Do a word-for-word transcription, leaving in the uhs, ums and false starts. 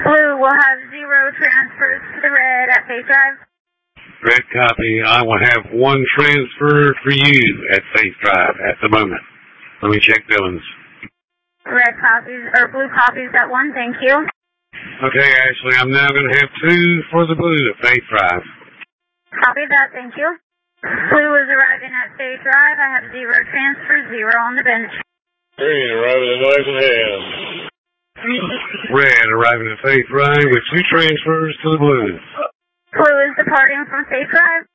Blue will have zero transfers to the red at Faith Drive. Red copy. I will have one transfer for you at Faith Drive at the moment. Let me check Billings. Red copies, or blue copies at one, thank you. Okay, Ashley, I'm now going to have two for the blue at Faith Drive. Copy that, thank you. Blue is arriving at Faith Drive. I have zero transfers, zero on the bench. Green arriving at knife in hand. Red arriving at Faith Drive with two transfers to the blue. Blue is departing from Faith Drive.